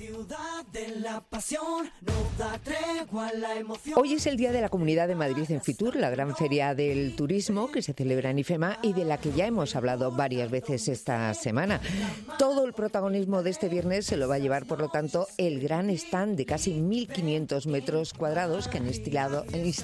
ciudad de la pasión, no da tregua a la emoción. Hoy es el Día de la Comunidad de Madrid en Fitur, la gran feria del turismo que se celebra en IFEMA y de la que ya hemos hablado varias veces esta semana. Todo el protagonismo de este viernes se lo va a llevar, por lo tanto, el gran stand de casi 1.500 metros cuadrados que han instalado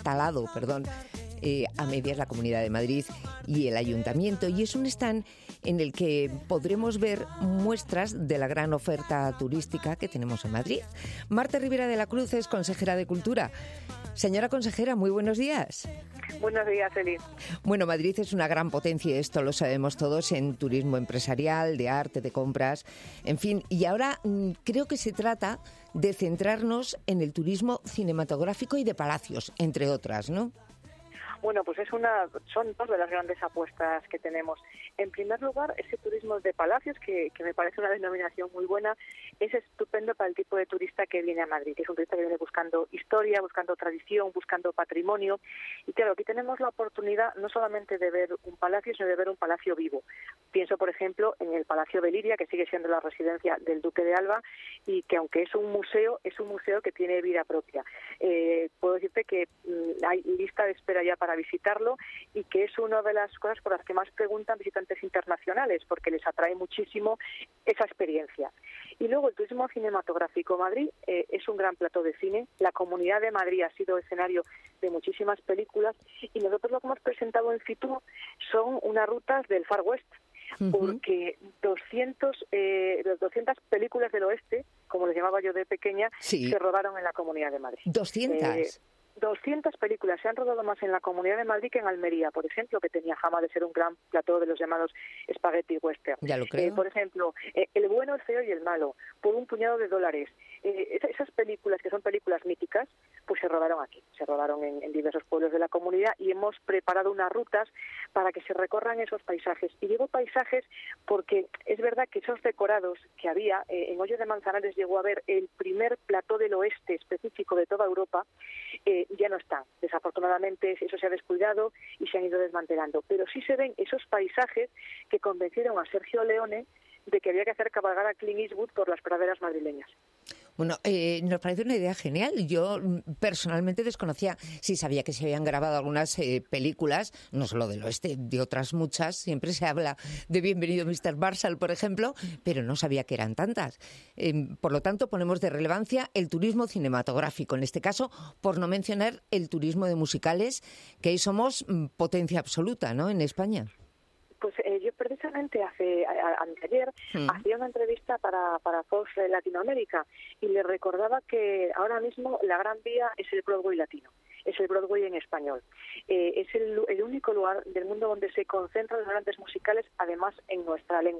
a medias la Comunidad de Madrid y el Ayuntamiento, y es un stand en el que podremos ver muestras de la gran oferta turística que tenemos en Madrid. Marta Rivera de la Cruz es consejera de Cultura. Señora consejera, muy buenos días. Buenos días, Eli. Bueno, Madrid es una gran potencia, esto lo sabemos todos, en turismo empresarial, de arte, de compras, en fin. Y ahora creo que se trata de centrarnos en el turismo cinematográfico y de palacios, entre otras, ¿no? Bueno, pues son dos de las grandes apuestas que tenemos. En primer lugar, ese turismo de palacios, que me parece una denominación muy buena, es estupendo para el tipo de turista que viene a Madrid, que es un turista que viene buscando historia, buscando tradición, buscando patrimonio. Y claro, aquí tenemos la oportunidad no solamente de ver un palacio, sino de ver un palacio vivo. Pienso, por ejemplo, en el Palacio de Liria, que sigue siendo la residencia del Duque de Alba, y que aunque es un museo que tiene vida propia. Puedo decirte que hay lista de espera ya para visitarlo y que es una de las cosas por las que más preguntan visitantes internacionales, porque les atrae muchísimo esa experiencia. Y luego el turismo cinematográfico. Madrid es un gran plató de cine. La Comunidad de Madrid ha sido escenario de muchísimas películas y nosotros lo que hemos presentado en Fitur son unas rutas del Far West, porque 200 películas del oeste, como les llamaba yo de pequeña, se rodaron en la Comunidad de Madrid. 200. 200 películas se han rodado más en la Comunidad de Madrid que en Almería, por ejemplo, que tenía fama de ser un gran plató de los llamados spaghetti western. Ya lo creo. Por ejemplo, El bueno, el feo y el malo, por un puñado de dólares. Esas películas, que son películas míticas, pues se rodaron aquí, se rodaron en diversos pueblos de la comunidad y hemos preparado unas rutas para que se recorran esos paisajes. Y digo paisajes porque es verdad que esos decorados que había, en Hoyo de Manzanares llegó a haber el primer plató del oeste específico de toda Europa, ya no están. Desafortunadamente eso se ha descuidado y se han ido desmantelando. Pero sí se ven esos paisajes que convencieron a Sergio Leone de que había que hacer cabalgar a Clint Eastwood por las praderas madrileñas. Bueno, nos parece una idea genial. Yo personalmente desconocía, sí sabía que se habían grabado algunas películas, no solo del oeste, de otras muchas. Siempre se habla de Bienvenido Mr. Marshall, por ejemplo, pero no sabía que eran tantas. Por lo tanto, ponemos de relevancia el turismo cinematográfico, en este caso, por no mencionar el turismo de musicales, que ahí somos potencia absoluta, ¿no?, en España. Pues yo precisamente anteayer hacía una entrevista para Fox Latinoamérica y le recordaba que ahora mismo la Gran Vía es el Broadway latino, es el Broadway en español. Es el único lugar del mundo donde se concentran los grandes musicales, además en nuestra lengua.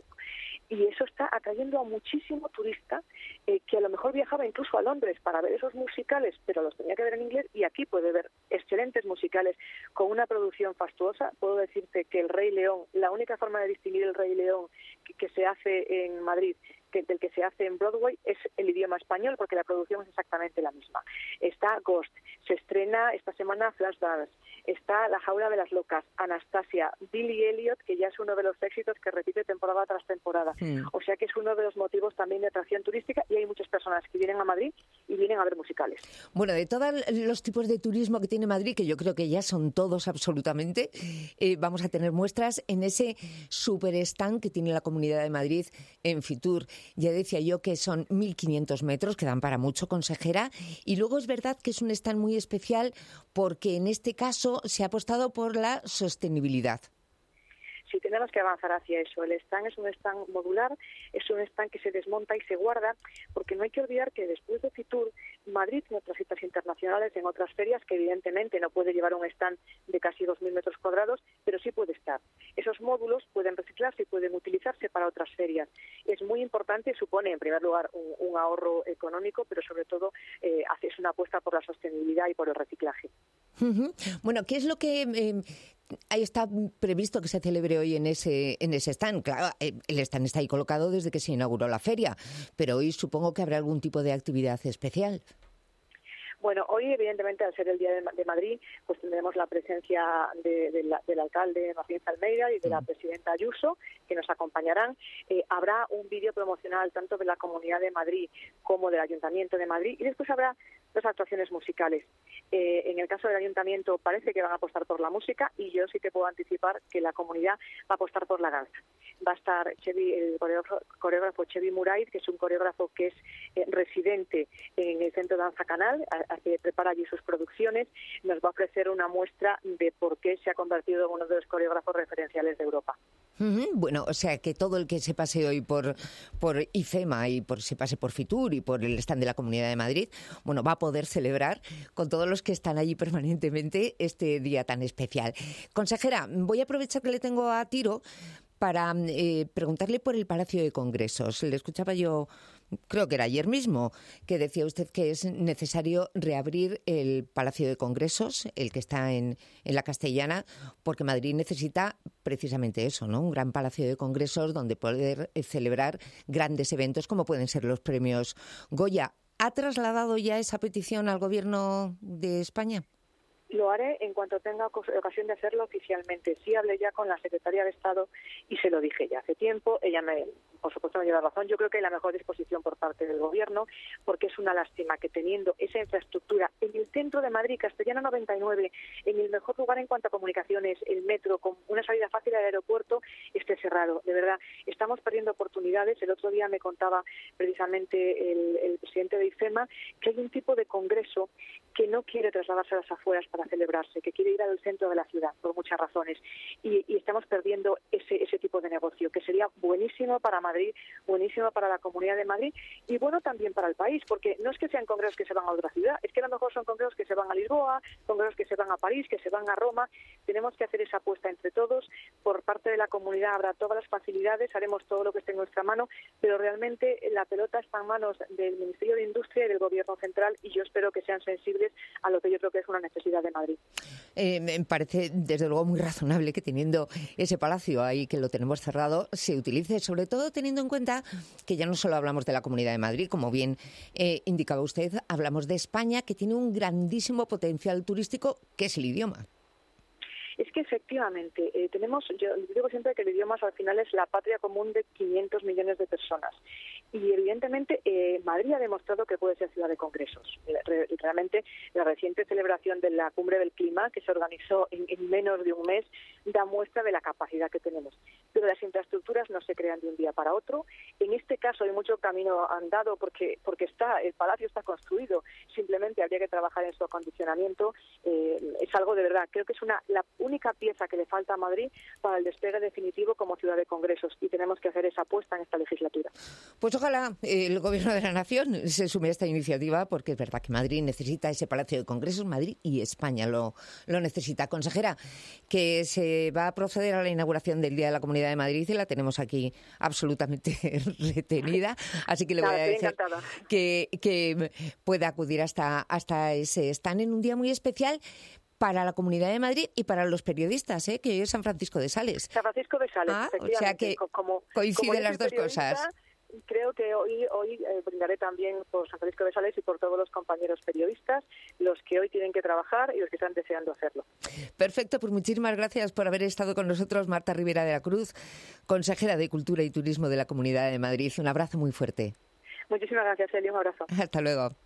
Y eso está atrayendo a muchísimo turista que a lo mejor viajaba incluso a Londres para ver esos musicales, pero los tenía que ver en inglés, y aquí puede ver excelentes musicales con una producción fastuosa. Puedo decirte que El Rey León, la única forma de distinguir El Rey León que se hace en Madrid del que se hace en Broadway es el idioma español, porque la producción es exactamente la misma. Está Ghost, se estrena esta semana Flashdance, está La Jaula de las Locas, Anastasia, Billy Elliot, que ya es uno de los éxitos que repite temporada tras temporada. O sea que es uno de los motivos también de atracción turística, y hay muchas personas que vienen a Madrid y vienen a ver musicales. Bueno, de todos los tipos de turismo que tiene Madrid, que yo creo que ya son todos absolutamente, vamos a tener muestras en ese super stand que tiene la Comunidad de Madrid en Fitur. Ya decía yo que son 1.500 metros, que dan para mucho, consejera, y luego es verdad que es un stand muy especial porque en este caso se ha apostado por la sostenibilidad. Sí, tenemos que avanzar hacia eso. El stand es un stand modular, es un stand que se desmonta y se guarda, porque no hay que olvidar que después de Fitur, Madrid tiene otras citas internacionales en otras ferias que evidentemente no puede llevar un stand de casi 2.000 metros cuadrados, pero sí puede estar. Esos módulos pueden reciclarse y pueden utilizarse para otras ferias. Es muy importante, supone en primer lugar un ahorro económico, pero sobre todo es una apuesta por la sostenibilidad y por el reciclaje. Bueno, ¿qué es lo que ahí está previsto que se celebre hoy en ese stand? Claro, el stand está ahí colocado desde que se inauguró la feria, pero hoy supongo que habrá algún tipo de actividad especial. Bueno, hoy evidentemente al ser el Día de Madrid, pues tendremos la presencia del alcalde Martín Almeida y de la presidenta Ayuso, que nos acompañarán. Habrá un vídeo promocional tanto de la Comunidad de Madrid como del Ayuntamiento de Madrid, y después habrá 2 actuaciones musicales. En el caso del Ayuntamiento parece que van a apostar por la música, y yo sí te puedo anticipar que la comunidad va a apostar por la danza. Va a estar el coreógrafo Chevy Muraiz, que es un coreógrafo que es residente en el Centro Danza Canal, que prepara allí sus producciones. Nos va a ofrecer una muestra de por qué se ha convertido en uno de los coreógrafos referenciales de Europa. Bueno, o sea que todo el que se pase hoy por IFEMA y se pase por Fitur y por el stand de la Comunidad de Madrid, bueno, va a poder celebrar con todos los que están allí permanentemente este día tan especial. Consejera, voy a aprovechar que le tengo a tiro para preguntarle por el Palacio de Congresos. Le escuchaba yo, creo que era ayer mismo, que decía usted que es necesario reabrir el Palacio de Congresos, el que está en la Castellana, porque Madrid necesita precisamente eso, ¿no? Un gran Palacio de Congresos donde poder celebrar grandes eventos como pueden ser los premios Goya. ¿Ha trasladado ya esa petición al Gobierno de España? Lo haré en cuanto tenga ocasión de hacerlo oficialmente. Sí hablé ya con la Secretaría de Estado y se lo dije ya hace tiempo. Ella por supuesto, me lleva razón. Yo creo que hay la mejor disposición por parte del Gobierno, porque es una lástima que teniendo esa infraestructura en el centro de Madrid, Castellana 99, en el mejor lugar en cuanto a comunicaciones, el metro, con una salida fácil al aeropuerto, esté cerrado. De verdad, estamos perdiendo oportunidades. El otro día me contaba precisamente el presidente de IFEMA que hay un tipo de congreso que no quiere trasladarse a las afueras para celebrarse, que quiere ir al centro de la ciudad, por muchas razones. Y estamos perdiendo ese tipo de negocio, que sería buenísimo para Madrid, buenísimo para la Comunidad de Madrid y bueno también para el país, porque no es que sean congresos que se van a otra ciudad, es que a lo mejor son congresos que se van a Lisboa, congresos que se van a París, que se van a Roma. Tenemos que hacer esa apuesta entre todos. Por parte de la comunidad habrá todas las facilidades, haremos todo lo que esté en nuestra mano, pero realmente la pelota está en manos del Ministerio de Industria y del Gobierno Central, y yo espero que sean sensibles a lo que yo creo que es una necesidad de Madrid. Me parece desde luego muy razonable que teniendo ese palacio ahí, que lo tenemos cerrado, se utilice, sobre todo teniendo en cuenta que ya no solo hablamos de la Comunidad de Madrid, como bien indicaba usted, hablamos de España, que tiene un grandísimo potencial turístico, que es el idioma. Es que efectivamente yo digo siempre que el idioma al final es la patria común de 500 millones de personas. Y evidentemente Madrid ha demostrado que puede ser ciudad de congresos. Realmente la reciente celebración de la Cumbre del Clima, que se organizó en menos de un mes, da muestra de la capacidad que tenemos. Pero las infraestructuras no se crean de un día para otro. En este caso hay mucho camino andado porque el palacio está construido. Simplemente habría que trabajar en su acondicionamiento. Es algo de verdad. Creo que es la única pieza que le falta a Madrid para el despegue definitivo como ciudad de congresos, y tenemos que hacer esa apuesta en esta legislatura. Pues ojalá el Gobierno de la Nación se sume a esta iniciativa, porque es verdad que Madrid necesita ese Palacio de Congresos, Madrid y España lo necesita. Consejera, que se va a proceder a la inauguración del Día de la Comunidad de Madrid y la tenemos aquí absolutamente retenida, así que le voy a decir que pueda acudir hasta ese stand en un día muy especial para la Comunidad de Madrid y para los periodistas, que hoy es San Francisco de Sales. San Francisco de Sales, efectivamente. O sea que coinciden las dos cosas. Creo que hoy brindaré también por San Francisco de Sales y por todos los compañeros periodistas, los que hoy tienen que trabajar y los que están deseando hacerlo. Perfecto, pues muchísimas gracias por haber estado con nosotros, Marta Rivera de la Cruz, consejera de Cultura y Turismo de la Comunidad de Madrid. Un abrazo muy fuerte. Muchísimas gracias, Eli, un abrazo. Hasta luego.